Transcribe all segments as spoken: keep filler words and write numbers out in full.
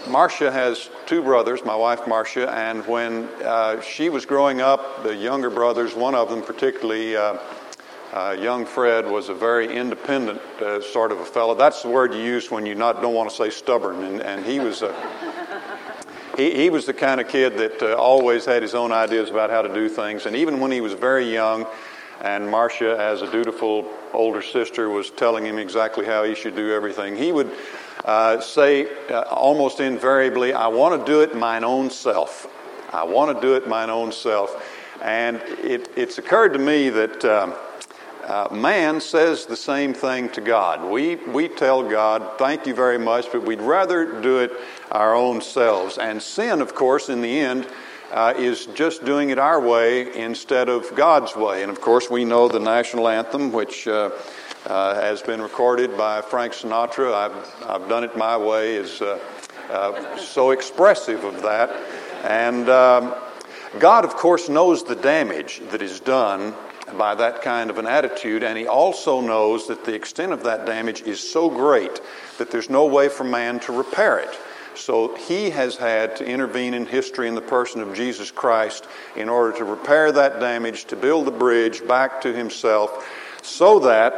Marcia has two brothers, my wife Marcia, and when uh, she was growing up, the younger brothers, one of them particularly, uh, uh, young Fred, was a very independent uh, sort of a fellow. That's the word you use when you not don't want to say stubborn, and, and he was a, he, he was the kind of kid that uh, always had his own ideas about how to do things, and even when he was very young, and Marcia, as a dutiful older sister, was telling him exactly how he should do everything, he would uh, say uh, almost invariably, "I want to do it mine own self. I want to do it mine own self." And it, it's occurred to me that um, uh, man says the same thing to God. We we tell God, "Thank you very much," but we'd rather do it our own selves. And sin, of course, in the end, Uh, is just doing it our way instead of God's way. And of course we know the national anthem, which uh, uh, has been recorded by Frank Sinatra, I've, I've done it my way, is uh, uh, so expressive of that. And um, God, of course, knows the damage that is done by that kind of an attitude, and He also knows that the extent of that damage is so great that there's no way for man to repair it. So He has had to intervene in history in the person of Jesus Christ in order to repair that damage, to build the bridge back to Himself, so that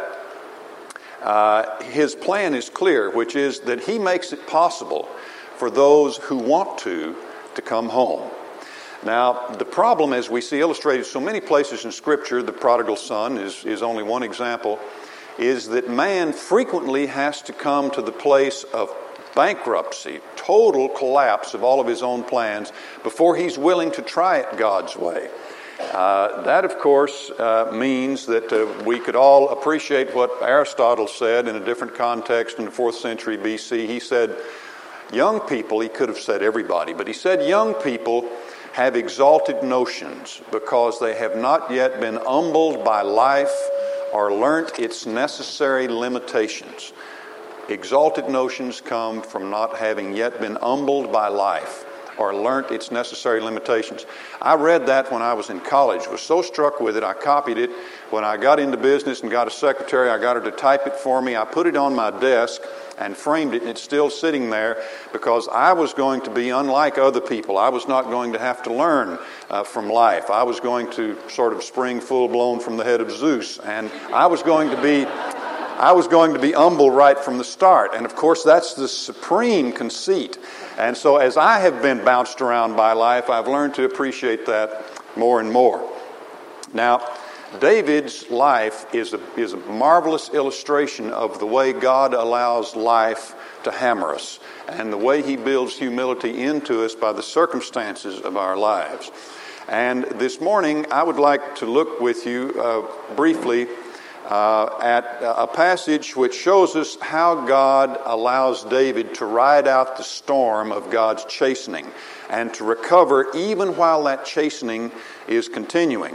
uh, His plan is clear, which is that He makes it possible for those who want to, to come home. Now, the problem, as we see illustrated so many places in Scripture, the prodigal son is, is only one example, is that man frequently has to come to the place of bankruptcy, total collapse of all of his own plans before he's willing to try it God's way. Uh, that, of course, uh, means that uh, we could all appreciate what Aristotle said in a different context in the fourth century B C. He said, young people, he could have said everybody, but he said young people have exalted notions because they have not yet been humbled by life or learnt its necessary limitations. Exalted notions come from not having yet been humbled by life or learnt its necessary limitations. I read that when I was in college, was so struck with it, I copied it. When I got into business and got a secretary, I got her to type it for me. I put it on my desk and framed it, and it's still sitting there because I was going to be unlike other people. I was not going to have to learn uh, from life. I was going to sort of spring full-blown from the head of Zeus, and I was going to be... I was going to be humble right from the start. And of course, that's the supreme conceit. And so as I have been bounced around by life, I've learned to appreciate that more and more. Now, David's life is a, is a marvelous illustration of the way God allows life to hammer us and the way He builds humility into us by the circumstances of our lives. And this morning, I would like to look with you uh, briefly Uh, at a passage which shows us how God allows David to ride out the storm of God's chastening and to recover even while that chastening is continuing.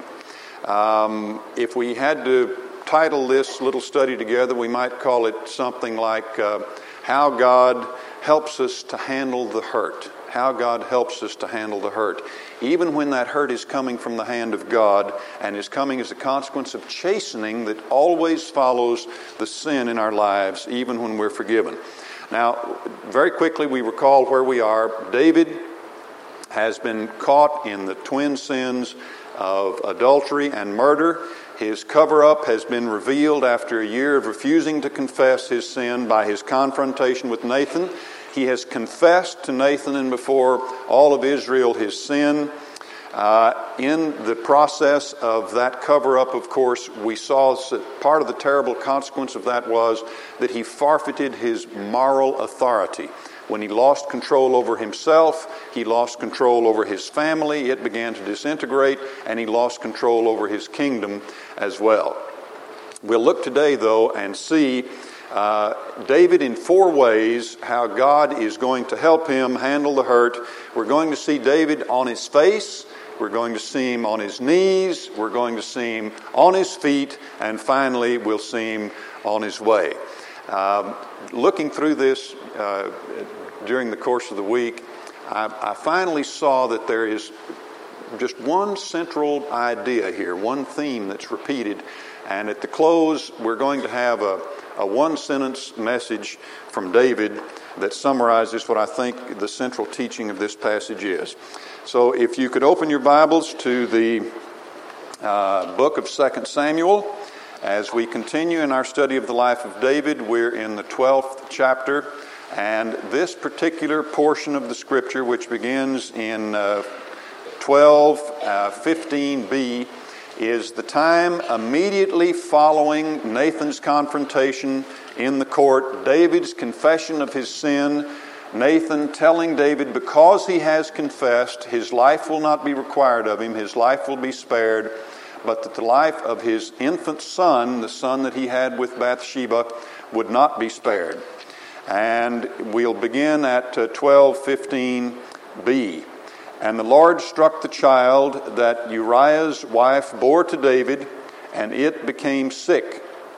Um, if we had to title this little study together, we might call it something like uh, How God Helps Us to Handle the Hurt. How God helps us to handle the hurt. Even when that hurt is coming from the hand of God and is coming as a consequence of chastening that always follows the sin in our lives, even when we're forgiven. Now, very quickly we recall where we are. David has been caught in the twin sins of adultery and murder. His cover-up has been revealed after a year of refusing to confess his sin by his confrontation with Nathan. He has confessed to Nathan and before all of Israel his sin. Uh, in the process of that cover-up, of course, we saw that part of the terrible consequence of that was that he forfeited his moral authority. When he lost control over himself, he lost control over his family. It began to disintegrate, and he lost control over his kingdom as well. We'll look today, though, and see Uh, David in four ways how God is going to help him handle the hurt. We're going to see David on his face. We're going to see him on his knees. We're going to see him on his feet. And finally, we'll see him on his way. Um, looking through this uh, during the course of the week, I, I finally saw that there is just one central idea here, one theme that's repeated. And at the close, we're going to have a a one-sentence message from David that summarizes what I think the central teaching of this passage is. So if you could open your Bibles to the uh, book of Second Samuel. As we continue in our study of the life of David, we're in the twelfth chapter, and this particular portion of the Scripture, which begins in uh, twelve fifteen b, is the time immediately following Nathan's confrontation in the court, David's confession of his sin, Nathan telling David because he has confessed, his life will not be required of him, his life will be spared, but that the life of his infant son, the son that he had with Bathsheba, would not be spared. And we'll begin at twelve fifteen b. And the Lord struck the child that Uriah's wife bore to David, and it became sick.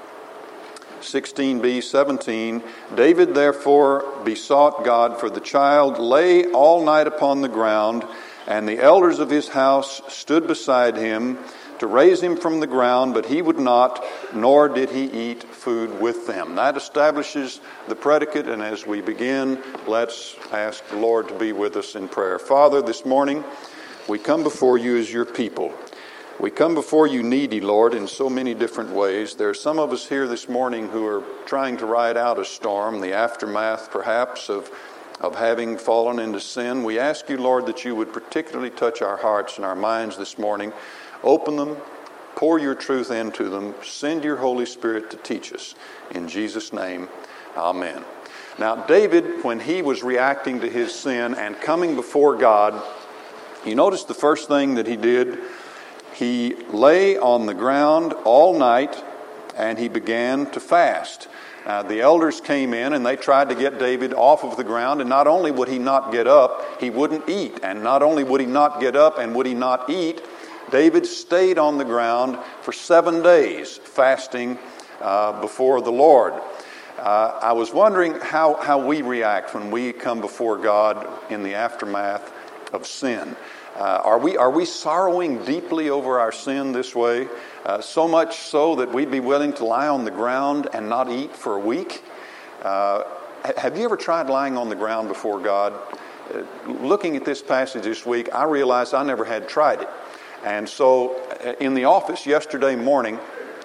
sixteen b, seventeen. David therefore besought God, for the child lay all night upon the ground, and the elders of his house stood beside him to raise him from the ground, but he would not, nor did he eat food with them. That establishes the predicate, and as we begin, let's ask the Lord to be with us in prayer. Father, this morning, we come before you as your people. We come before you needy, Lord, in so many different ways. There are some of us here this morning who are trying to ride out a storm, the aftermath, perhaps, of of having fallen into sin. We ask you, Lord, that you would particularly touch our hearts and our minds this morning. Open them, pour your truth into them, send your Holy Spirit to teach us. In Jesus' name, amen. Now, David, when he was reacting to his sin and coming before God, you notice the first thing that he did, he lay on the ground all night and he began to fast. Uh, the elders came in and they tried to get David off of the ground, and not only would he not get up, he wouldn't eat. And not only would he not get up and would he not eat, David stayed on the ground for seven days fasting uh, before the Lord. Uh, I was wondering how, how we react when we come before God in the aftermath of sin. Uh, are we are we sorrowing deeply over our sin this way? Uh, so much so that we'd be willing to lie on the ground and not eat for a week? Uh, have you ever tried lying on the ground before God? Uh, looking at this passage this week, I realized I never had tried it. And so uh, in the office yesterday morning,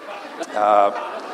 uh,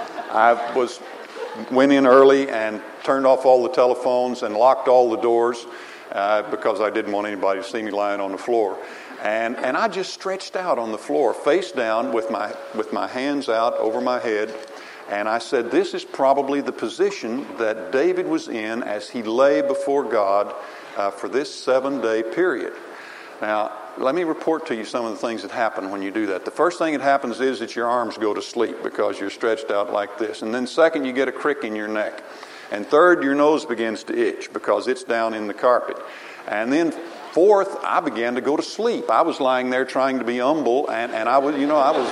I was went in early and turned off all the telephones and locked all the doors uh, because I didn't want anybody to see me lying on the floor. And and I just stretched out on the floor, face down, with my with my hands out over my head. And I said, this is probably the position that David was in as he lay before God uh, for this seven-day period. Now, let me report to you some of the things that happen when you do that. The first thing that happens is that your arms go to sleep because you're stretched out like this. And then second, you get a crick in your neck. And third, your nose begins to itch because it's down in the carpet. And then fourth, I began to go to sleep. I was lying there trying to be humble, and, and I was, you know, I was...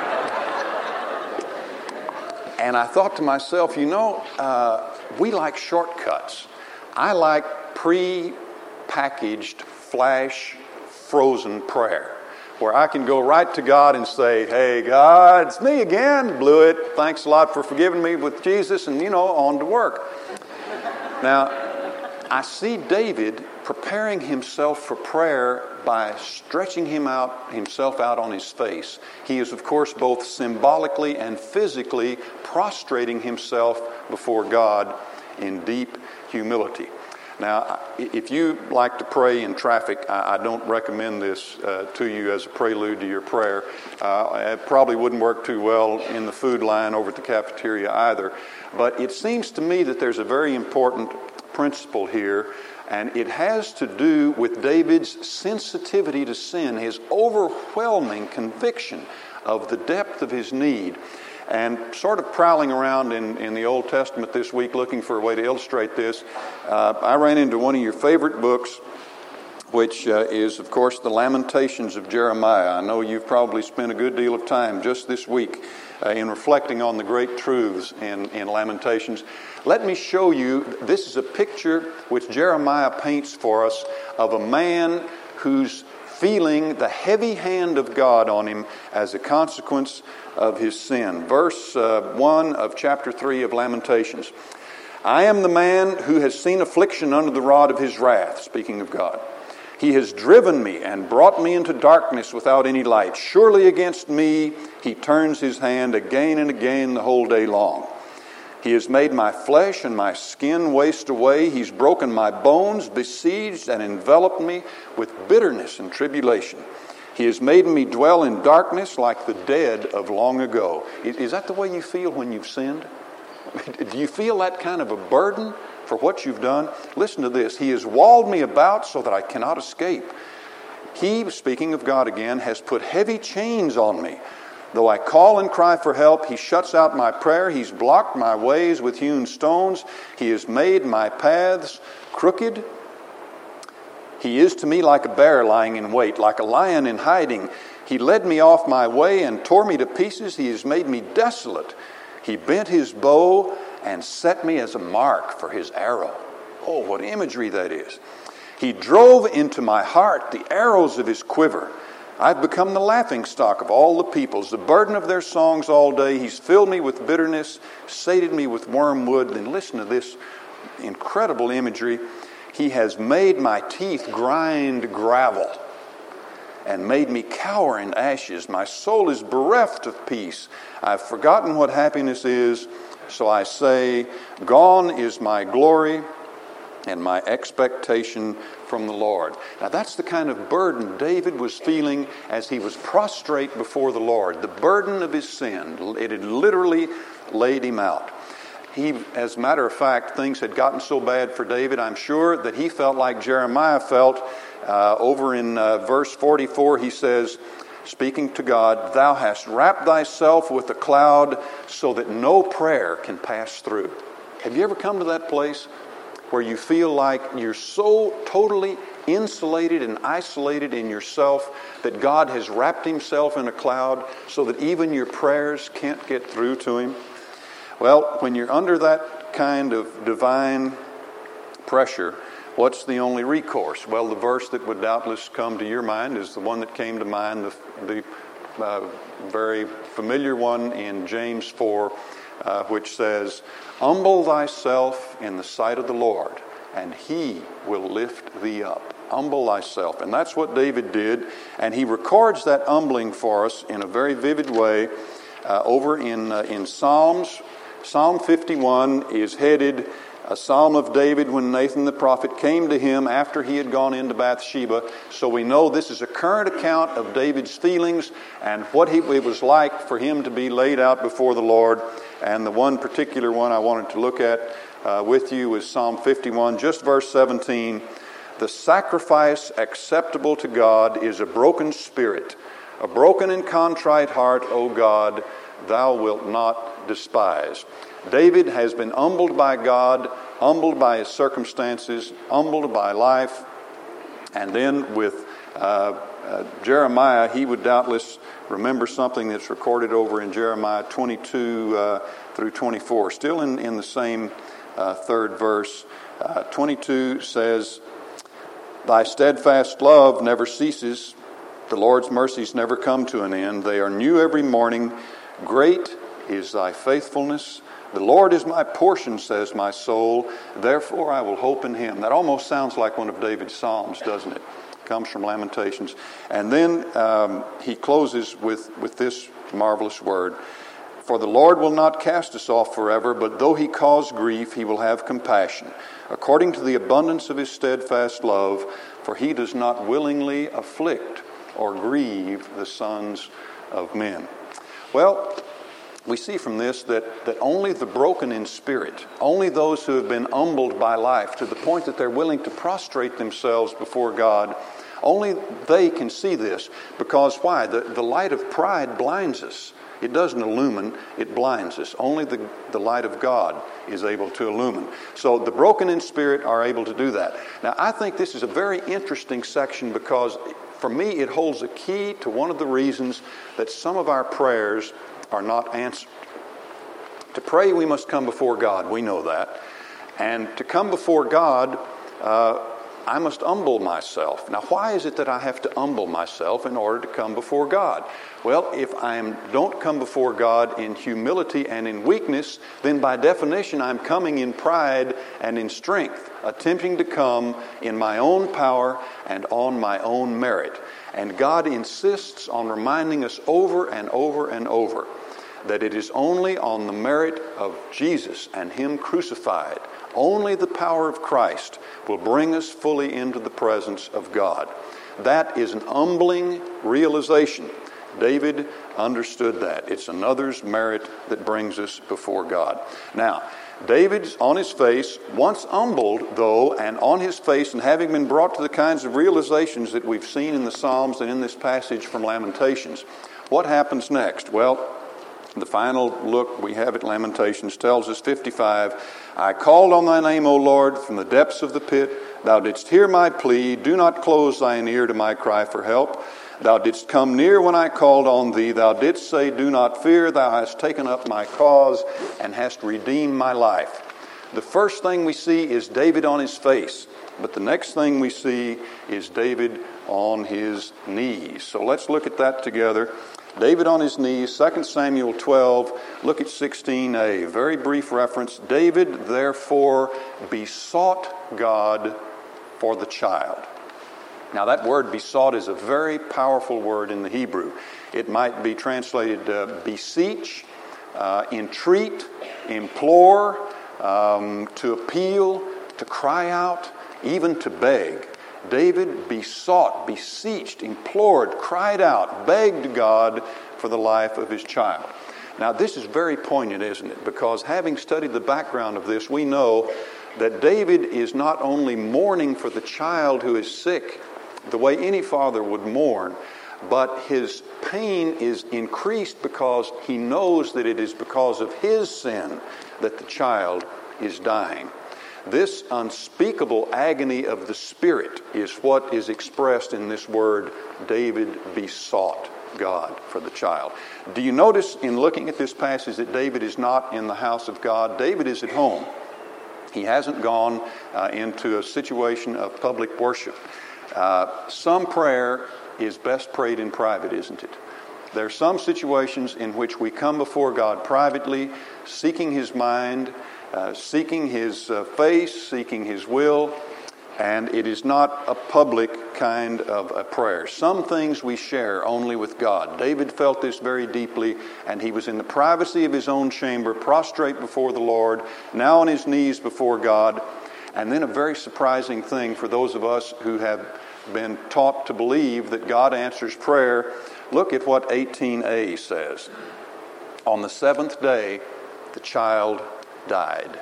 And I thought to myself, you know, uh, we like shortcuts. I like pre-packaged, flash frozen prayer, where I can go right to God and say, hey, God, it's me again, blew it. Thanks a lot for forgiving me with Jesus, and, you know, on to work. Now, I see David preparing himself for prayer by stretching him out, himself out on his face. He is, of course, both symbolically and physically prostrating himself before God in deep humility. Now, if you like to pray in traffic, I don't recommend this uh, to you as a prelude to your prayer. Uh, it probably wouldn't work too well in the food line over at the cafeteria either. But it seems to me that there's a very important principle here, and it has to do with David's sensitivity to sin, his overwhelming conviction of the depth of his need. And sort of prowling around in, in the Old Testament this week looking for a way to illustrate this, uh, I ran into one of your favorite books, which uh, is, of course, the Lamentations of Jeremiah. I know you've probably spent a good deal of time just this week uh, in reflecting on the great truths in, in Lamentations. Let me show you, this is a picture which Jeremiah paints for us of a man who's feeling the heavy hand of God on him as a consequence of his sin. Verse uh, one of chapter three of Lamentations. I am the man who has seen affliction under the rod of his wrath, speaking of God. He has driven me and brought me into darkness without any light. Surely against me he turns his hand again and again the whole day long. He has made my flesh and my skin waste away. He's broken my bones, besieged and enveloped me with bitterness and tribulation. He has made me dwell in darkness like the dead of long ago. Is that the way you feel when you've sinned? Do you feel that kind of a burden for what you've done? Listen to this. He has walled me about so that I cannot escape. He, speaking of God again, has put heavy chains on me. Though I call and cry for help, he shuts out my prayer. He's blocked my ways with hewn stones. He has made my paths crooked. He is to me like a bear lying in wait, like a lion in hiding. He led me off my way and tore me to pieces. He has made me desolate. He bent his bow and set me as a mark for his arrow. Oh, what imagery that is. He drove into my heart the arrows of his quiver. I've become the laughingstock of all the peoples, the burden of their songs all day. He's filled me with bitterness, sated me with wormwood. Then listen to this incredible imagery. He has made my teeth grind gravel and made me cower in ashes. My soul is bereft of peace. I've forgotten what happiness is, so I say, gone is my glory and my expectation from the Lord. Now that's the kind of burden David was feeling as he was prostrate before the Lord. The burden of his sin. It had literally laid him out. He, as a matter of fact, things had gotten so bad for David, I'm sure, that he felt like Jeremiah felt. Uh, over in uh, verse forty-four, he says, speaking to God, "Thou hast wrapped thyself with a cloud so that no prayer can pass through." Have you ever come to that place where you feel like you're so totally insulated and isolated in yourself that God has wrapped himself in a cloud so that even your prayers can't get through to him? Well, when you're under that kind of divine pressure, what's the only recourse? Well, the verse that would doubtless come to your mind is the one that came to mind, the, the uh, very familiar one in James four, uh, which says, "Humble thyself in the sight of the Lord, and he will lift thee up." Humble thyself. And that's what David did, and he records that humbling for us in a very vivid way uh, over in, uh, in Psalms. Psalm fifty-one is headed, a psalm of David when Nathan the prophet came to him after he had gone into Bathsheba. So we know this is a current account of David's feelings and what he, it was like for him to be laid out before the Lord. And the one particular one I wanted to look at uh, with you is Psalm fifty-one, just verse seventeen. "The sacrifice acceptable to God is a broken spirit. A broken and contrite heart, O God, thou wilt not despise." David has been humbled by God, humbled by his circumstances, humbled by life. And then with uh, uh, Jeremiah, he would doubtless remember something that's recorded over in Jeremiah twenty-two uh, through twenty-four. Still in, in the same uh, third verse. Uh, twenty-two says, "Thy steadfast love never ceases. The Lord's mercies never come to an end. They are new every morning. Great is thy faithfulness. The Lord is my portion, says my soul. Therefore I will hope in him." That almost sounds like one of David's Psalms, doesn't it? It comes from Lamentations. And then um, he closes with, with this marvelous word. "For the Lord will not cast us off forever, but though he cause grief, he will have compassion, according to the abundance of his steadfast love, for he does not willingly afflict or grieve the sons of men." Well, we see from this that, that only the broken in spirit, only those who have been humbled by life to the point that they're willing to prostrate themselves before God, only they can see this. Because why? The, the light of pride blinds us. It doesn't illumine, it blinds us. Only the, the light of God is able to illumine. So the broken in spirit are able to do that. Now, I think this is a very interesting section because for me it holds a key to one of the reasons that some of our prayers are not answered. To pray, we must come before God. We know that. And to come before God, uh, I must humble myself. Now, why is it that I have to humble myself in order to come before God? Well, if I am, don't come before God in humility and in weakness, then by definition I'm coming in pride and in strength, attempting to come in my own power and on my own merit. And God insists on reminding us over and over and over that it is only on the merit of Jesus and Him crucified, only the power of Christ will bring us fully into the presence of God. That is an humbling realization. David understood that. It's another's merit that brings us before God. Now, David's on his face, once humbled, though, and on his face, and having been brought to the kinds of realizations that we've seen in the Psalms and in this passage from Lamentations. What happens next? Well, the final look we have at Lamentations tells us, fifty-five, I called on thy name, O Lord, from the depths of the pit. Thou didst hear my plea. Do not close thine ear to my cry for help. Thou didst come near when I called on thee. Thou didst say, do not fear. Thou hast taken up my cause and hast redeemed my life. The first thing we see is David on his face. But the next thing we see is David on his knees. So let's look at that together. David on his knees, Second Samuel twelve, look at sixteen a. Very brief reference. David, therefore, besought God for the child. Now that word besought is a very powerful word in the Hebrew. It might be translated uh, beseech, uh, entreat, implore, um, to appeal, to cry out, even to beg. David besought, beseeched, implored, cried out, begged God for the life of his child. Now this is very poignant, isn't it? Because having studied the background of this, we know that David is not only mourning for the child who is sick, the way any father would mourn, but his pain is increased because he knows that it is because of his sin that the child is dying. This unspeakable agony of the Spirit is what is expressed in this word, David besought God for the child. Do you notice in looking at this passage that David is not in the house of God? David is at home. He hasn't gone uh, into a situation of public worship. Uh, some prayer is best prayed in private, isn't it? There are some situations in which we come before God privately, seeking His mind, Uh, seeking His uh, face, seeking His will, and it is not a public kind of a prayer. Some things we share only with God. David felt this very deeply, and he was in the privacy of his own chamber, prostrate before the Lord, now on his knees before God. And then a very surprising thing for those of us who have been taught to believe that God answers prayer. Look at what eighteen a says. On the seventh day, the child died.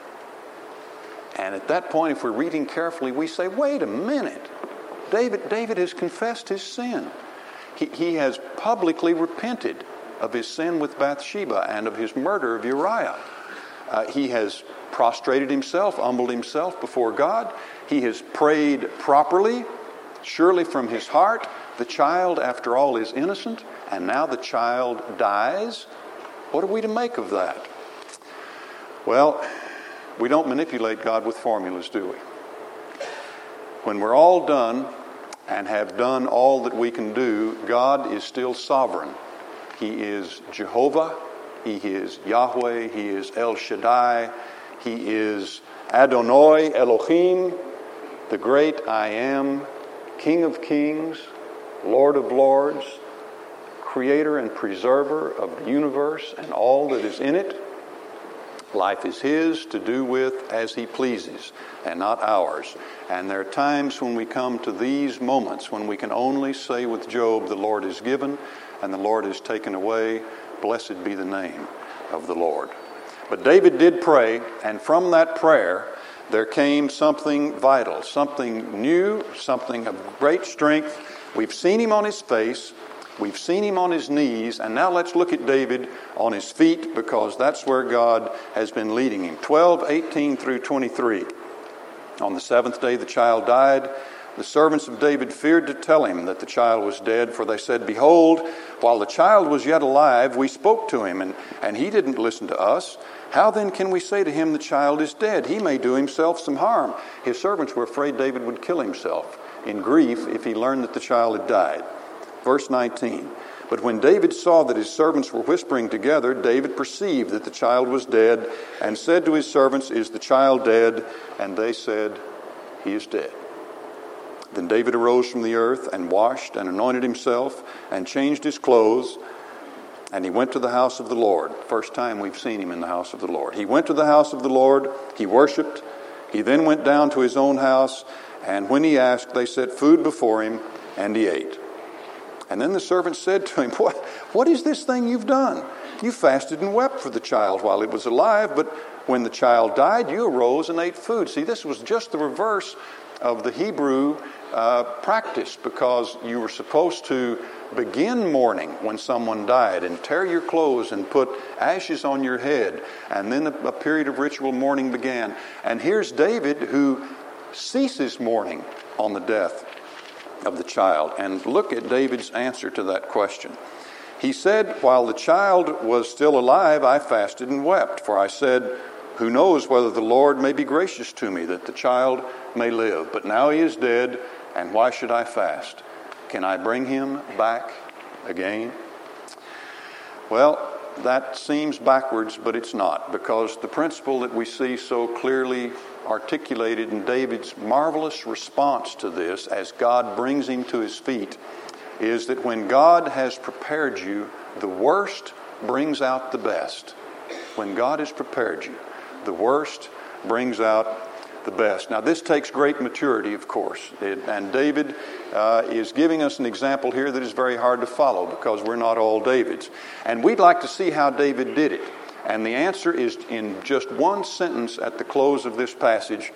And at that point, if we're reading carefully, we say, wait a minute. David, David has confessed his sin. He, he has publicly repented of his sin with Bathsheba and of his murder of Uriah. Uh, he has prostrated himself, humbled himself before God. He has prayed properly, surely from his heart. The child, after all, is innocent, and now the child dies. What are we to make of that? Well, we don't manipulate God with formulas, do we? When we're all done and have done all that we can do, God is still sovereign. He is Jehovah. He is Yahweh. He is El Shaddai. He is Adonai Elohim, the great I Am, King of Kings, Lord of Lords, Creator and Preserver of the universe and all that is in it. Life is His to do with as He pleases and not ours. And there are times when we come to these moments when we can only say with Job, the Lord is given and the Lord is taken away. Blessed be the name of the Lord. But David did pray, and from that prayer there came something vital, something new, something of great strength. We've seen him on his face. We've seen him on his knees, and now let's look at David on his feet, because that's where God has been leading him. twelve, eighteen through twenty-three. On the seventh day the child died. The servants of David feared to tell him that the child was dead, for they said, "Behold, while the child was yet alive, we spoke to him, and, and he didn't listen to us. How then can we say to him, the child is dead? He may do himself some harm." His servants were afraid David would kill himself in grief if he learned that the child had died. Verse nineteen, "But when David saw that his servants were whispering together, David perceived that the child was dead, and said to his servants, 'Is the child dead?' And they said, 'He is dead.' Then David arose from the earth, and washed, and anointed himself, and changed his clothes, and he went to the house of the Lord." First time we've seen him in the house of the Lord. He went to the house of the Lord, he worshipped, he then went down to his own house, and when he asked, they set food before him, and he ate. And then the servant said to him, What, what is this thing you've done? You fasted and wept for the child while it was alive, but when the child died, you arose and ate food. See, this was just the reverse of the Hebrew uh, practice, because you were supposed to begin mourning when someone died and tear your clothes and put ashes on your head. And then a, a period of ritual mourning began. And here's David, who ceases mourning on the death of the child. And look at David's answer to that question. He said, "While the child was still alive, I fasted and wept, for I said, 'Who knows whether the Lord may be gracious to me, that the child may live? But now he is dead, and why should I fast? Can I bring him back again?'" Well, that seems backwards, but it's not, because the principle that we see so clearly articulated in David's marvelous response to this as God brings him to his feet is that when God has prepared you, the worst brings out the best. When God has prepared you, the worst brings out the best. Now, this takes great maturity, of course, it, and David uh, is giving us an example here that is very hard to follow, because we're not all Davids. And we'd like to see how David did it. And the answer is in just one sentence at the close of this passage.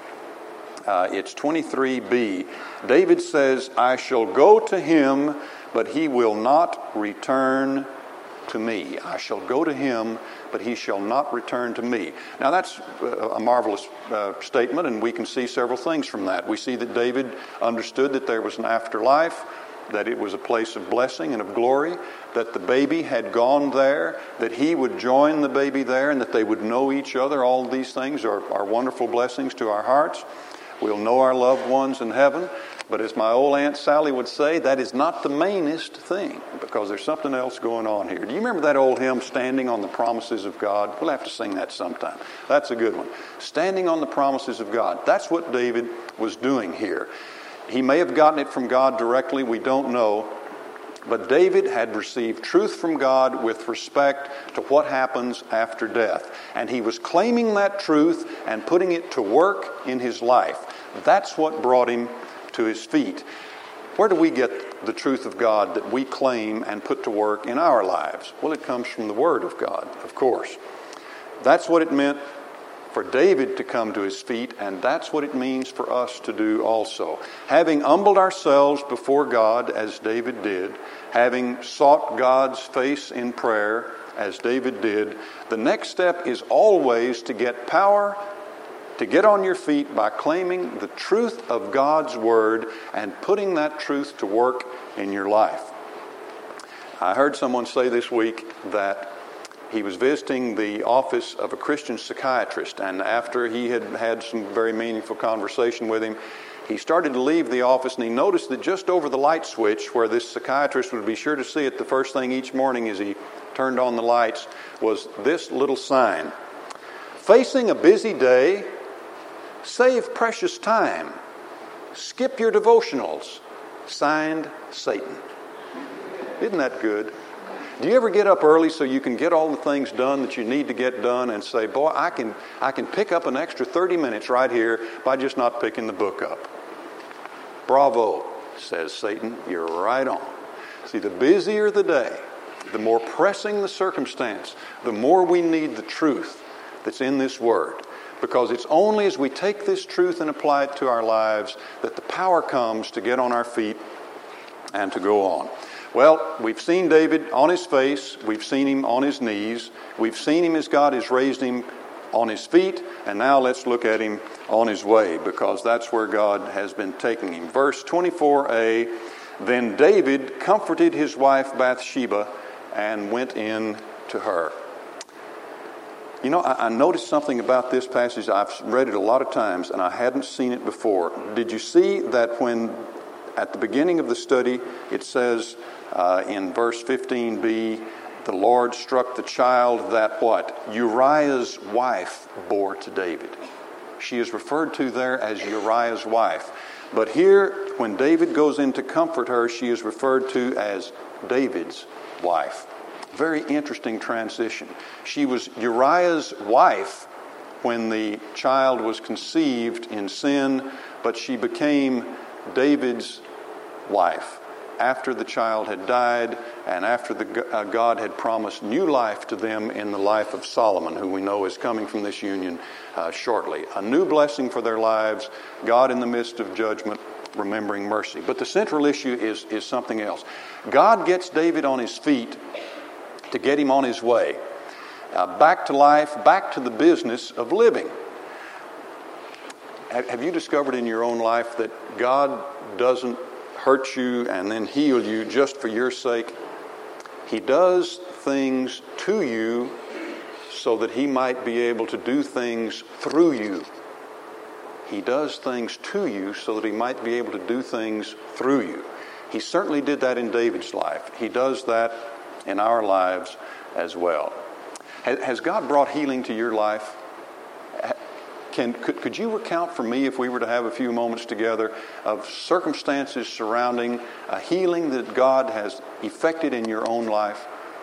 Uh, it's twenty-three b. David says, "I shall go to him, but he will not return to me." I shall go to him, but he shall not return to me. Now, that's a marvelous uh, statement, and we can see several things from that. We see that David understood that there was an afterlife, that it was a place of blessing and of glory, that the baby had gone there, that he would join the baby there, and that they would know each other. All of these things are, are wonderful blessings to our hearts. We'll know our loved ones in heaven. But as my old Aunt Sally would say, that is not the mainest thing, because there's something else going on here. Do you remember that old hymn, "Standing on the Promises of God"? We'll have to sing that sometime. That's a good one. Standing on the promises of God. That's what David was doing here. He may have gotten it from God directly, we don't know. But David had received truth from God with respect to what happens after death. And he was claiming that truth and putting it to work in his life. That's what brought him to his feet. Where do we get the truth of God that we claim and put to work in our lives? Well, it comes from the Word of God, of course. That's what it meant for David to come to his feet, and that's what it means for us to do also. Having humbled ourselves before God, as David did, having sought God's face in prayer, as David did, the next step is always to get power to get on your feet by claiming the truth of God's Word and putting that truth to work in your life. I heard someone say this week that he was visiting the office of a Christian psychiatrist, and after he had had some very meaningful conversation with him, he started to leave the office, and he noticed that just over the light switch, where this psychiatrist would be sure to see it the first thing each morning as he turned on the lights, was this little sign: "Facing a busy day, save precious time. Skip your devotionals. Signed, Satan." Isn't that good? Do you ever get up early so you can get all the things done that you need to get done and say, boy, I can I can pick up an extra thirty minutes right here by just not picking the book up? Bravo, says Satan. You're right on. See, the busier the day, the more pressing the circumstance, the more we need the truth that's in this Word. Because it's only as we take this truth and apply it to our lives that the power comes to get on our feet and to go on. Well, we've seen David on his face. We've seen him on his knees. We've seen him as God has raised him on his feet, and now let's look at him on his way, because that's where God has been taking him. Verse twenty-four a, then David comforted his wife Bathsheba and went in to her. You know, I, I noticed something about this passage. I've read it a lot of times, and I hadn't seen it before. Did you see that when, at the beginning of the study, it says uh, in verse fifteen b, the Lord struck the child that what? Uriah's wife bore to David. She is referred to there as Uriah's wife. But here, when David goes in to comfort her, she is referred to as David's wife. Very interesting transition. She was Uriah's wife when the child was conceived in sin, but she became David's wife after the child had died and after the, uh, God had promised new life to them in the life of Solomon, who we know is coming from this union uh, shortly. A new blessing for their lives, God in the midst of judgment, remembering mercy. But the central issue is, is something else. God gets David on his feet to get him on his way, uh, back to life, back to the business of living. Have you discovered in your own life that God doesn't hurt you and then heal you just for your sake? He does things to you so that he might be able to do things through you. He does things to you so that he might be able to do things through you. He certainly did that in David's life. He does that in our lives as well. Has God brought healing to your life? Can, could, could you recount for me, if we were to have a few moments together, of circumstances surrounding a healing that God has effected in your own life?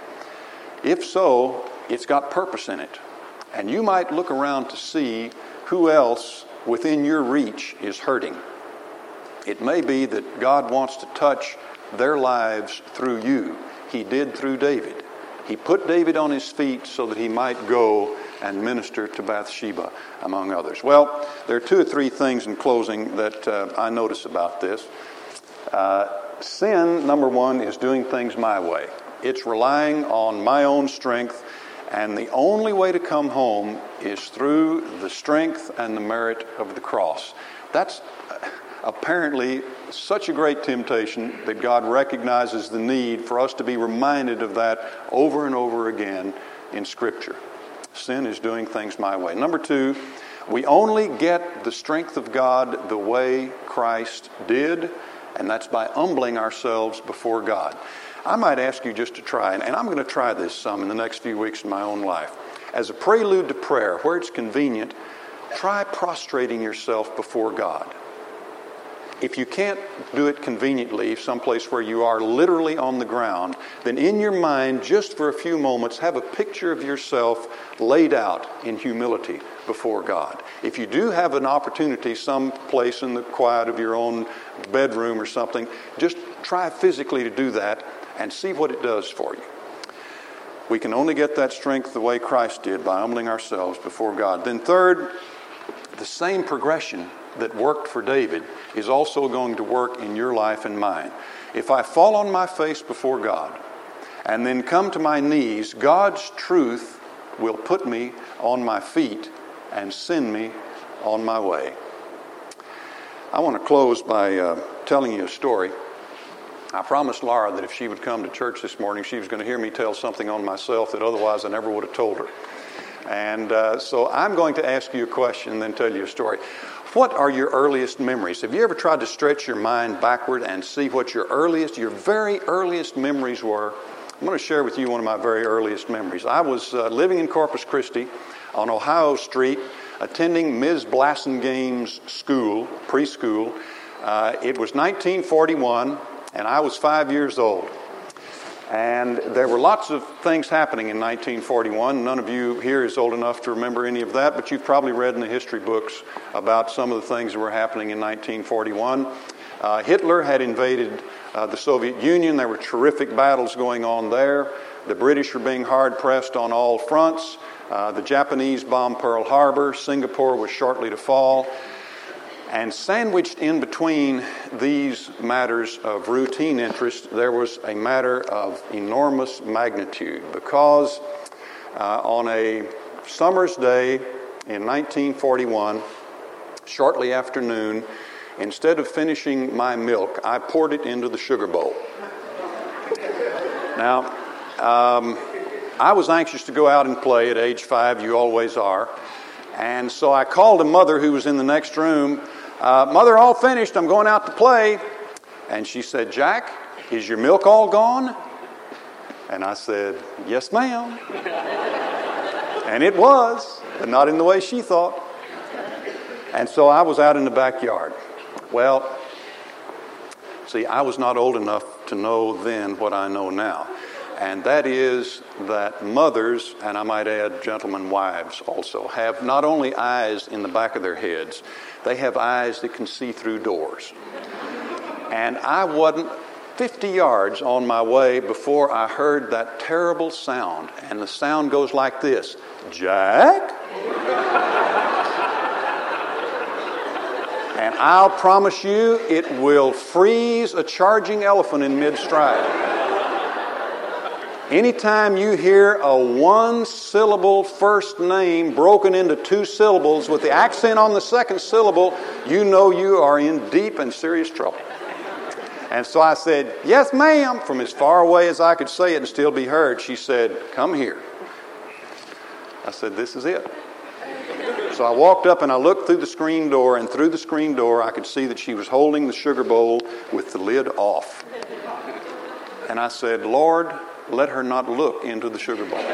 If so, it's got purpose in it. And you might look around to see who else within your reach is hurting. It may be that God wants to touch their lives through you. He did through David. He put David on his feet so that he might go and minister to Bathsheba, among others. Well, there are two or three things in closing that uh, I notice about this. Uh, sin, number one, is doing things my way. It's relying on my own strength, and the only way to come home is through the strength and the merit of the cross. That's apparently such a great temptation that God recognizes the need for us to be reminded of that over and over again in Scripture. Sin is doing things my way. Number two, we only get the strength of God the way Christ did, and that's by humbling ourselves before God. I might ask you just to try, and I'm going to try this some in the next few weeks in my own life. As a prelude to prayer, where it's convenient, try prostrating yourself before God. If you can't do it conveniently, someplace where you are literally on the ground, then in your mind, just for a few moments, have a picture of yourself laid out in humility before God. If you do have an opportunity someplace in the quiet of your own bedroom or something, just try physically to do that and see what it does for you. We can only get that strength the way Christ did, by humbling ourselves before God. Then third, the same progression that worked for David is also going to work in your life and mine. If I fall on my face before God and then come to my knees, God's truth will put me on my feet and send me on my way. I want to close by uh, telling you a story. I promised Laura that if she would come to church this morning, she was going to hear me tell something on myself that otherwise I never would have told her. And uh, so I'm going to ask you a question and then tell you a story. What are your earliest memories? Have you ever tried to stretch your mind backward and see what your earliest, your very earliest memories were? I'm going to share with you one of my very earliest memories. I was uh, living in Corpus Christi on Ohio Street, attending Miz Blassingame's school, preschool. Uh, it was nineteen forty-one, and I was five years old. And there were lots of things happening in nineteen forty-one. None of you here is old enough to remember any of that, but you've probably read in the history books about some of the things that were happening in nineteen forty-one. Uh, Hitler had invaded uh, the Soviet Union. There were terrific battles going on there. The British were being hard-pressed on all fronts. Uh, the Japanese bombed Pearl Harbor. Singapore was shortly to fall. And sandwiched in between these matters of routine interest, there was a matter of enormous magnitude, because uh, on a summer's day in nineteen forty-one, shortly after noon, instead of finishing my milk, I poured it into the sugar bowl. Now, um, I was anxious to go out and play at age five. You always are. And so I called a mother who was in the next room. Uh, Mother, all finished. I'm going out to play. And she said, Jack, is your milk all gone? And I said, yes, ma'am. And it was, but not in the way she thought. And so I was out in the backyard. Well, see, I was not old enough to know then what I know now. And that is that mothers, and I might add gentlemen wives also, have not only eyes in the back of their heads, they have eyes that can see through doors. And I wasn't fifty yards on my way before I heard that terrible sound. And the sound goes like this, Jack? And I'll promise you it will freeze a charging elephant in mid-stride. Anytime you hear a one-syllable first name broken into two syllables with the accent on the second syllable, you know you are in deep and serious trouble. And so I said, yes, ma'am, from as far away as I could say it and still be heard. She said, come here. I said, this is it. So I walked up and I looked through the screen door, and through the screen door I could see that she was holding the sugar bowl with the lid off. And I said, Lord, let her not look into the sugar bowl.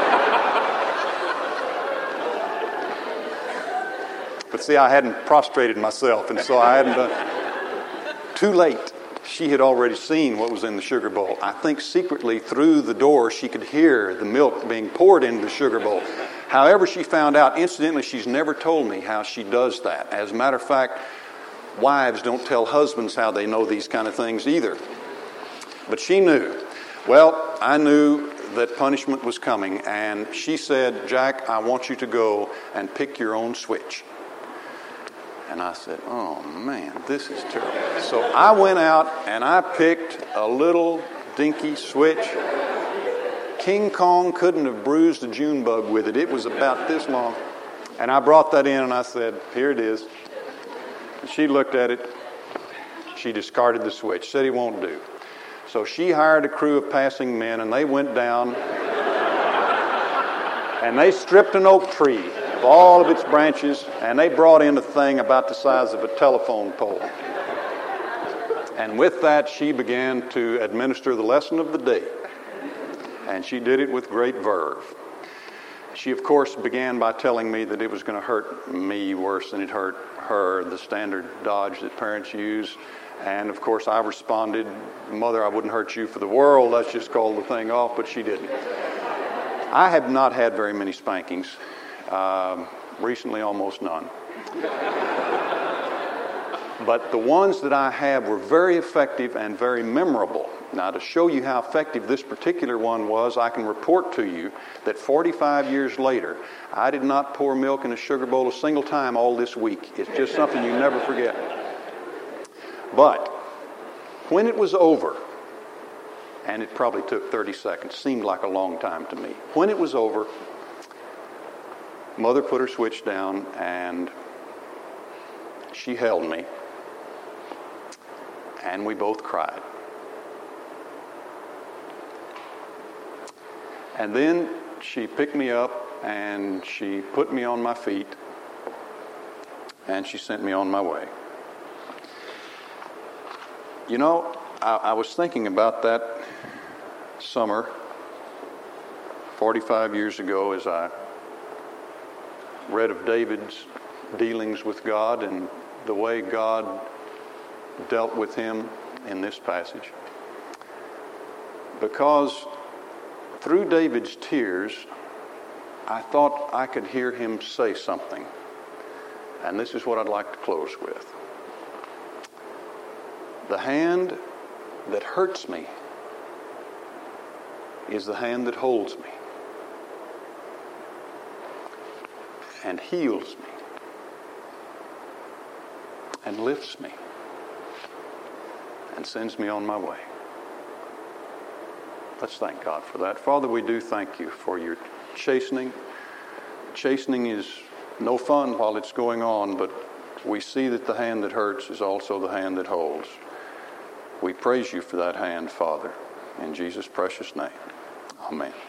But see, I hadn't prostrated myself, and so I hadn't done. Too late. She had already seen what was in the sugar bowl. I think secretly through the door she could hear the milk being poured into the sugar bowl. However she found out, incidentally, she's never told me how she does that. As a matter of fact, wives don't tell husbands how they know these kind of things either. But she knew. Well, I knew that punishment was coming, and she said, Jack, I want you to go and pick your own switch. And I said, oh, man, this is terrible. So I went out and I picked a little dinky switch. King Kong couldn't have bruised a June bug with it. It was about this long. And I brought that in and I said, here it is. And she looked at it. She discarded the switch, said it won't do. So she hired a crew of passing men, and they went down and they stripped an oak tree of all of its branches, and they brought in a thing about the size of a telephone pole. And with that, she began to administer the lesson of the day. And she did it with great verve. She, of course, began by telling me that it was going to hurt me worse than it hurt her, the standard dodge that parents use. And, of course, I responded, Mother, I wouldn't hurt you for the world. Let's just call the thing off. But she didn't. I have not had very many spankings. Um, recently, almost none. But the ones that I have were very effective and very memorable. Now, to show you how effective this particular one was, I can report to you that forty-five years later, I did not pour milk in a sugar bowl a single time all this week. It's just something you never forget. But when it was over, and it probably took thirty seconds, seemed like a long time to me. When it was over, Mother put her switch down and she held me, and we both cried. And then she picked me up and she put me on my feet and she sent me on my way. You know, I, I was thinking about that summer forty-five years ago as I read of David's dealings with God and the way God dealt with him in this passage. Because through David's tears, I thought I could hear him say something. And this is what I'd like to close with. The hand that hurts me is the hand that holds me and heals me and lifts me and sends me on my way. Let's thank God for that. Father, we do thank you for your chastening. chastening is no fun while it's going on, but we see that the hand that hurts is also the hand that holds. We praise you for that hand, Father. In Jesus' precious name, amen.